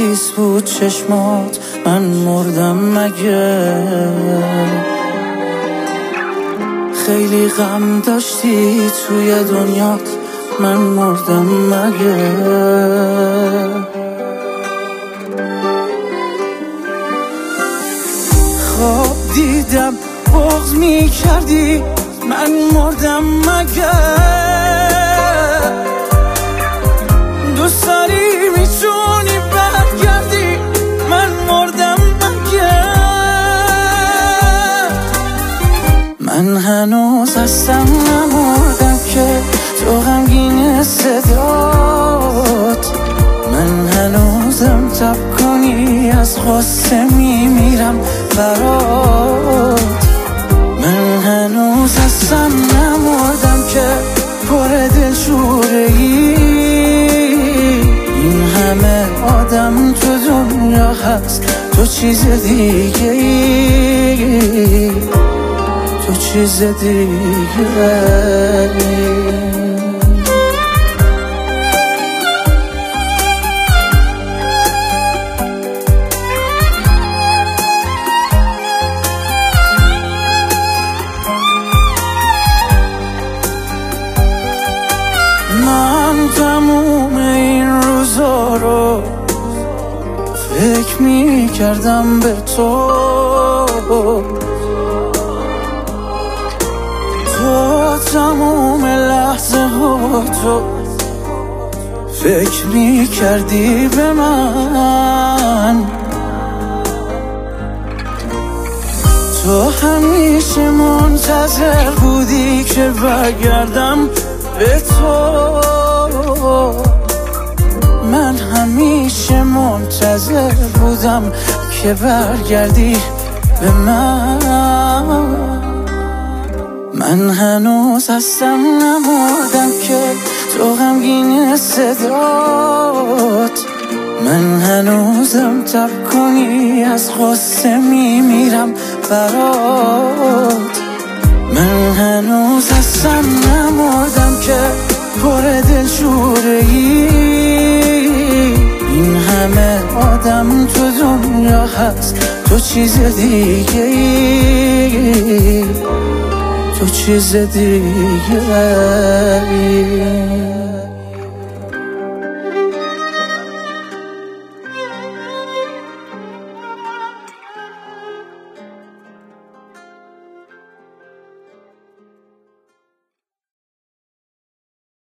خیس بود چشمات، من مردم مگه؟ خیلی غم داشتی توی دنیات، من مردم مگه؟ خواب دیدم بغض می کردی، من مردم مگه؟ دوست داری میتونی برگردی، من مردم مگه؟ من هنوز هستم نمردم که تو غمگین صدات، من هنوزم تب کنی از غصه میمیرم برات. من هنوز هستم نمردم که پر دلشوره‌ای، این همه آدم تو دنیا هست تو چیز دیگه ای، تو چیز دیگه ای. من تموم این روزا رو فکر می کردم به تو، تو تموم لحظه ها تو فکر می کردی به من، تو همیشه منتظر بودی که برگردم به تو، من همیشه منتظر بودم که برگردی به من. من هنوز هستم نمردم که تو غمگین صدات، من هنوزم تب کنی از غصه میمیرم برات. من هنوز هستم نمردم که پر دلشوره‌ای، این همه آدم تو دنیا هست تو چیز دیگه ای، تو چیز دیگه ای.